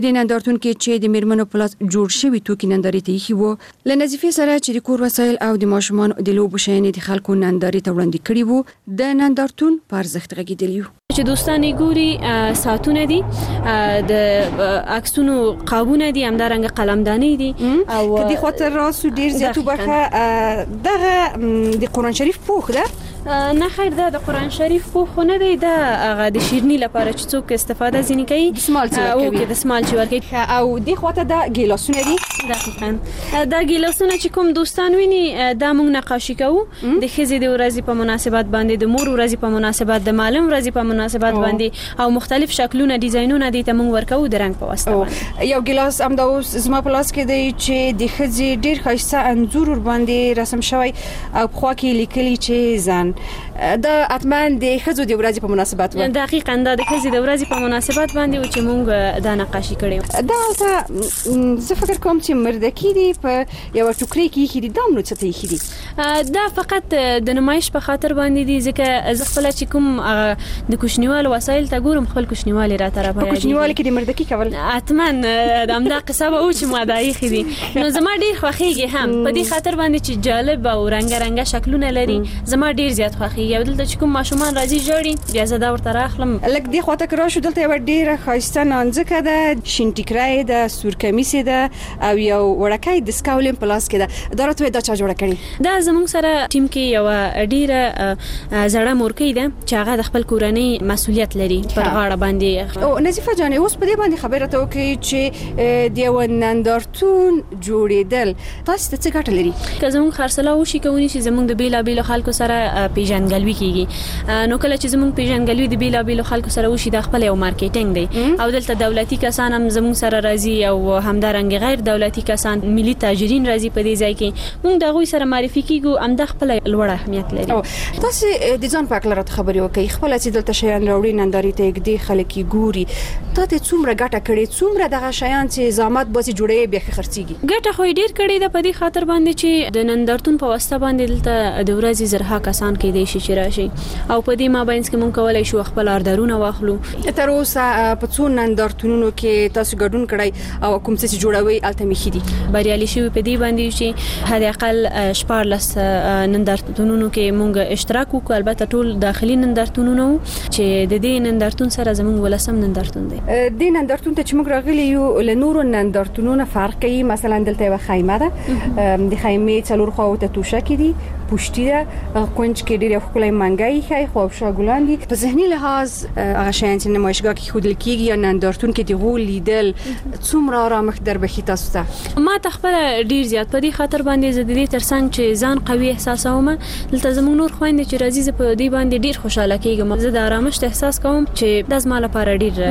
د نندارتون کې چې د میرمنو په لاس جوړ شوي توکي نندارې ته ایښي وو. له نظیفې سره چې د کور وسایل او د ماشومان د لوبو شیانې د خلکو نندارې ته وړاندې کړي وو، د نندارتون په ارزښت غږېدلي وو. چې دوستان ګوري ساعتونه دي، د عکسونو قابونه دي، همدارنګه قلمدانې دي او کدي خاطر راسو ډیر زیاتو برخه دغه د قرآن شریف پوښ ده. نه خیر، دا د قرآن شریف پوښ نه دی، دا هغه د شیرني لپاره چې څوک استفاده ځینې کوي، د سمال چې ورکوي، د سمال چې ورکوي. او د خاطر دا ګیلاسونه دي. دقیقاً دا ګیلاسونه چې کوم دوستان ویني دا موږ نقاشي کوو د ښځې د ورځې په مناسبت باندې، د مور ورځې په مناسبت، د معلم ورځې په مناسبت باندې، او مختلف شکلونه ډیزاینونه دي ته موږ ورکوو د رنګ په واسطه باندې. یو ګیلاس هم دا اوس زما په لاس کې دی چې د ښځې ډیر ښایسته انځور ور باندې رسم شوی او په خوا کې لیکلي چې ځان دا اتمن د ښځو د ورځې په مناسبت باندې. دقیقاً دا د ښځې د ورځې په مناسبت باندې و چې موږ دا نقاشي کړې. دا زه فکر کوم چې مردکی دی په یو ټوکري کې ایښي دي، دا نو څه ته ایښي دي؟ دا فقط د نمایش په خاطر باندې دي، ځکه زه خپل چې کوم د کوچنیوالو وسایل ته ګورم، خپل کوچنیوالي را طرفه په کوچنیوالي کې د مردکی کول اتمن همدا قصه به او چې ما دا ایښي دي. نو زما ډیر خوښیږي هم په دې خاطر باندې چې جالب او رنګ شکلونه لري، زما ډیر زیات خوښیږي. او دلته چې کوم ماشومان راځي جوړي، بیا زه دا ورته راخلم. لکه دې خواته کرا شو، دلته یو ډیره ښایسته نانځکه ده، شین ټیکرای ده، سور کمیس ده او یو وړکای د سکاولم پلاس کې ده. دا راته دا چا جوړه کړی؟ دا زموږ سره ټیم کې یو ډیره زړه مورکۍ ده چې هغه د خپل کورنۍ مسؤلیت لري پر غاړه باندې. او نظیفه جان، اوس په دې باندې خبره ته وکړي چې د یو نندارتون جوړېدل تاسو ته څه ګټه لري؟ که زموږ خرڅلاو وشي کوي چې زموږ د بیلابیلو خلکو سره پیژندګلوي کیږي، نو کله چې زموږ پیژندګلوي د بیلابیلو خلکو سره وشي، د خپل یو مارکیټینګ دی. او دلته دولتي کسان هم زموږ سره راځي او همدارنګ غیر دولتي کسان، ملي تاجرین راځي په دې ځای کې، موږ د غوي سره معرفي کیږو، هم د خپل لوړ اهمیت لري. تاسو د ځان په اړه راته خبرې وکړئ، خپل چې دلته شیان راوړي نندارې ته کې خلک ګوري، ته څومره ګټه کړې، څومره دغه شیان چې زحمت باسي جوړې بیا خرڅيږي؟ ګټه خو ډیر کړې ده په دې خاطر باندې چې د نندارتون په واسطه باندې دلته د ورځې زرها کسان کې دي چې راشي، او په دې مابینځ کې مونږ کولای شو خپل اردارونه واخلو. تر اوسه په څو نندارتونونو کې تاسو ګډون کړی او کوم څه جوړوي الته مخې دي؟ بریالي شوی په دې باندې چې حد اقل 14 نندارتونونو کې مونږ اشتراک وکړو، البته ټول داخلي نندارتونونو چې د دې نندارتون سره زموږ ولسم نندارتون دی. د نندارتون ته چې موږ راغلي یو له نورو نندارتونونو فرق کوي. مثلا دلته یو خیمه ده، د خیمې څلور خواوته توشه کې دي، پوشتي ده، کونج کې ډېر ښکلي منګای خای، خوابشا ګلان دي. په ذهني لحاظ هغه شیان چې نمایشګاه کې ښودل کیږي یا نندارتون کې د غول لیدل څومره آرامښت در بخي تاسو ته؟ ما ته خپل ډیر زیات په دې خاطر باندې زه د دې ترڅنګ چې ځان قوي احساسوم، دلته زموږ نور خويندې چې راځي په دې باندې ډیر خوشاله کېږم. زه د آرامښت احساس کوم چې د زما لپاره ډیر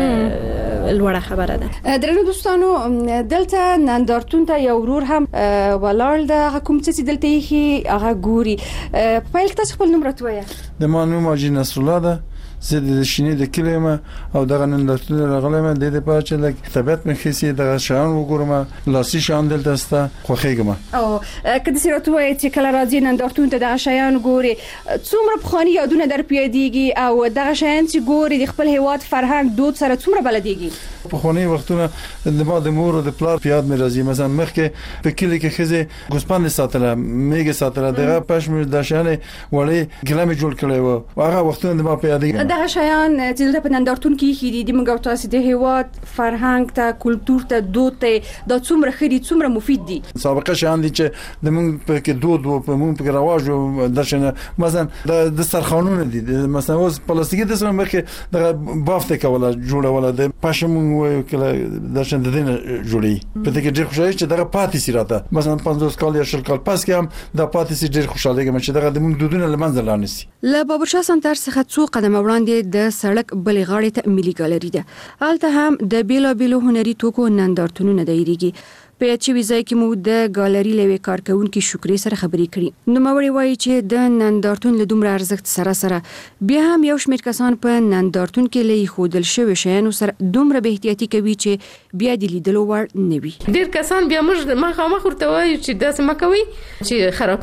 لوړه خبره ده. درنو دوستانو، دلته نندارتون ته یو ورور هم ولاړ ده، کوم څه چې دلته یې هغه ګوري. په پیل کې تاسو خپل نوم راته وایئ. د ما نوم حاجي نصر الله ده، زه د شینې د کلمه او دغه نندارتون راغلم د دې په چې لکه طبيعت مې خسي دغه شان وګورم، لاسي شان دلته ستا خوخېګم. او کله چې راته وایي چې کله راځي نندارتون ته دغه شیان ګوري، څومره بخاني یادونه در پیادېږي او دغه شیان چې ګوري د خپل هیواد فرهنګ دود سره څومره بلدېږي؟ په خوني وختونه د ما د مور او د پلار پیاد مې راځي. مثلا مخکې په کلی کې خزه ګوسپاند ساتله، میګه ساتله، دغه پښم د شانې وړي ګلامي جوړ کړي و. هغه وختونه د ما پیادېږي. دغه شیان چې د نندارتون کې خېدي د موږ تاسو د هیواد فرهنګ ته، کلچر ته، دود ته د څومره خېدي، څومره مفید دي. سابقه شان دي چې د موږ په کې دود او په موږ په رواج او درشنه مثلا د سرخانونه دي، مثلا اوس پلاستیکي د سم مخه د بافته کوله جوړوله د پښم وایو کله درشنه د دینه جوړي. په دې کې ډېر خوشاله چې دغه پاتې سیراته مثلا 50 کال یا 60 کال پس کې هم د پاتې سي ډېر خوشاله کېږم چې دغه د موږ دودونه لمنځه لاړ نشي. له بابرشاه سنټر څخه څو قدمه وړاندې د سړک بلې غاړې ته ملي ګالري ده. هلته هم د بیلابیلو هنري توکو نندارتونونه دایریږي. په چوي ځای کې مو د ګالري لوي کارکونکو شکرې سره خبرې کړې. نو موري وایي چې د نندارتون له دومره ارزښت سره بیا هم یو شمېر کسان په نندارتون کې لې خودل شوی شیانو سره دومره به احتیاطي کوي چې بیا د لیدلو وړ نه وي. ډیر کسان بیا موږ مخامخ ورته وایي چې داسې مکوي چې خرابېږي.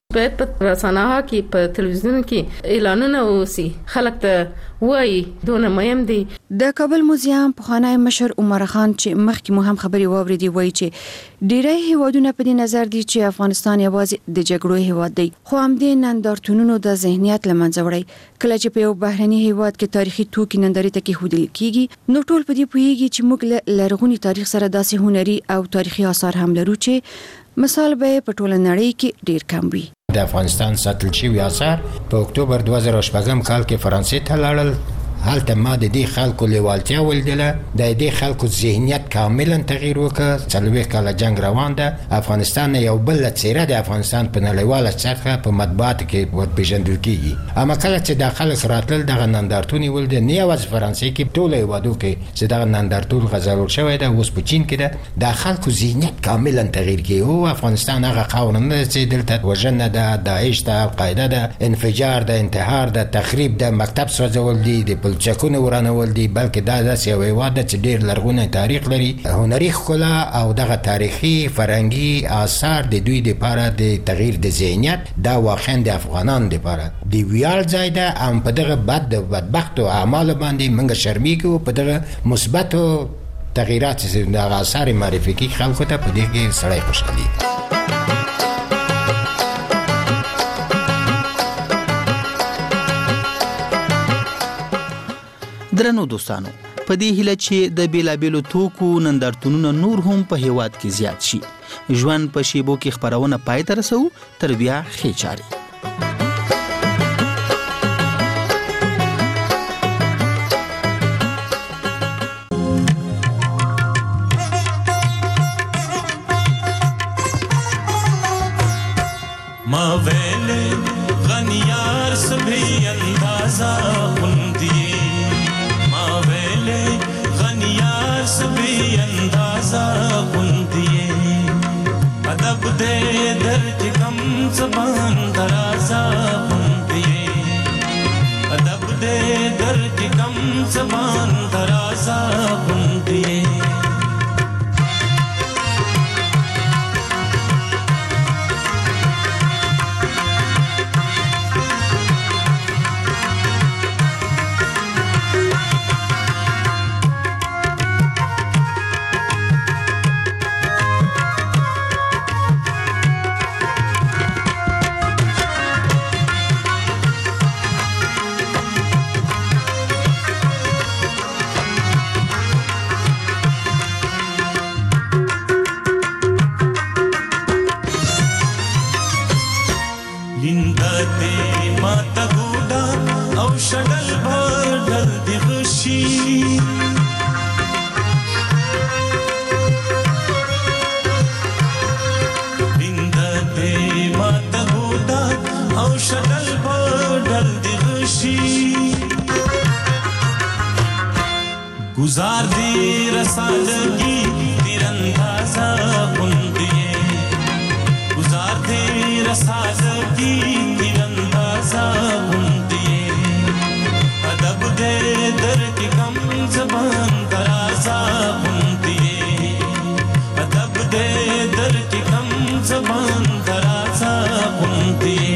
باید په رسناها کې په تلویزیون کې اعلانونه وسی خلک ته وایي دونه مهم دي. د کابل موزیم پخوانی مشر عمر خان چې مخکې مو هم خبري واوریدي وایي چې ډیری هیوادونه په دې نظر دي چې افغانستان یوازې د جګړو هیواد دی، خو هم د نندارتونونو د ذهنیت لمنځه وړي. کله چې په یو بهرني هیواد کې تاریخي توکي نندارې ته کېښودل کیږي نو ټول په دې پوهیږي چې موږ له لرغوني تاریخ سره داسې هنري او تاریخي آثار هم لرو چې مثال به په ټوله نړۍ کې ډیر کم وي. د افغانستان ساتل شوی آثار په اکتوبر 2008 کال کې فرانسې ته لاړل. هلته ما د دې خلکو لیوالتیا ولیدله، د دې خلکو ذهنیت کاملا تغییر وکړ. 40 کاله جنگ روان ده، افغانستان یو بل څیره د افغانستان په نړیواله سطحه په مطبوعاتو کې ورپېژندل کیږي. اما کله چې د خلک راتلل دغه نندارتون یې ولید، نه یوازې فرانسې کې ټول هیوادو کې چې دغه نندارتون غځول شوی ده، اوس په چین کې ده، د خلکو ذهنیت کاملا تغییر کیږي. او افغانستان هغه قوم نه چې دلته وژنه ده، داعش ده، القاعده ده، انفجار ده، انتحار ده، تخریب ده، مکتب سوځول دي، چکونه ورانول دي، بلکې دا داسې یو هیواد ده چې ډېر لرغونی تاریخ لري. هنري ښکلا او دغه تاریخي فرهنګي آثار د دوی دپاره د تغییر د ذهنیت دا واقعا د افغانانو دپاره د ویاړ ځای ده. هم په دغه بدبختو اعمالو باندې موږ شرمېږو، په دغه مثبتو تغییرات چې دغه آثار معرفي کړي خلکو ته، په دې کې سړی خوشحالېږي. درنو دوستانو، په دې هیله چې د بیلابیلو توکو نندارتونونه نور هم په هیواد کې زیات شي. ژوند په شیبو کې خبرونه پای ته رسو، تر بیا ښې چارې. ما ویلے غنیار سبھی اندازہ ہندیے، غنیار سبھی اندازہ بندیے، ادب دے درج کم زبان درازہ بندیے، ادب دے درج کم زبان درازہ بندیے. گزار دی رسالگی تیراندازہ بندیے، گزار دی رسالگی تیراندازہ بندیے، ادب دے در کی کم زبان درازہ بندیے، ادب دے در کی کم زبان درازہ بندیے.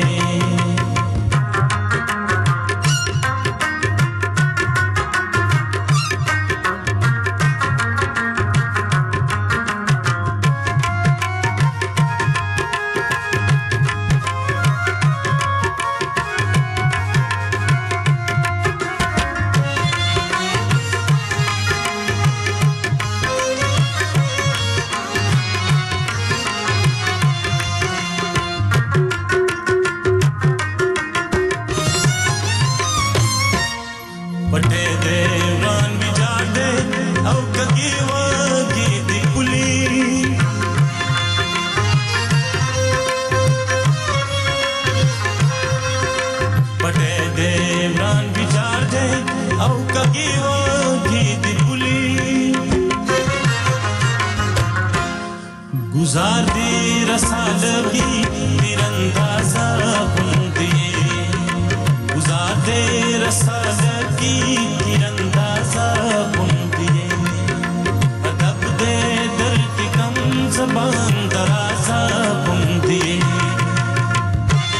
گزار دی رسالگی تیراندازہ بندیے، گزار دی رسالگی تیراندازہ بندیے، ادب دے در کی کم زبان درازہ بندیے.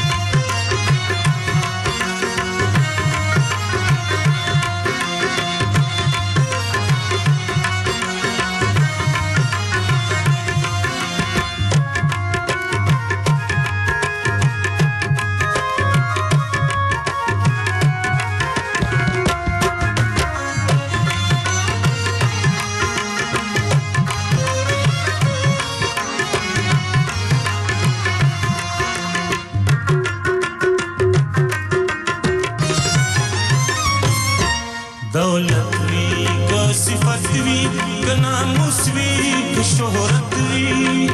ناموسوي که شهرت وی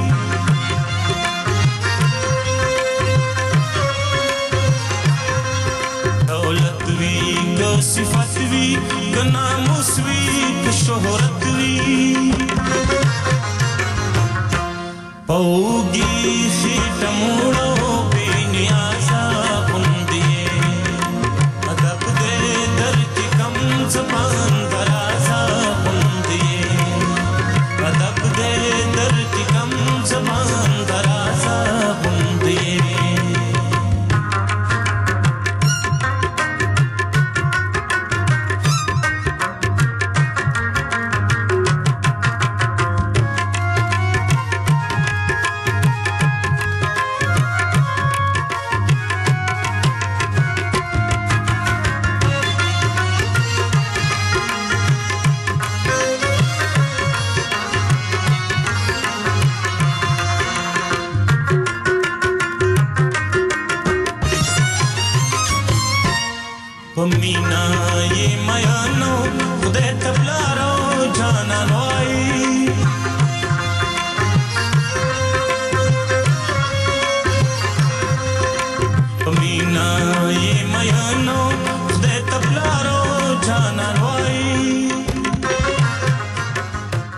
دولت وی که صفت وی که ناموسوي که شهرت وی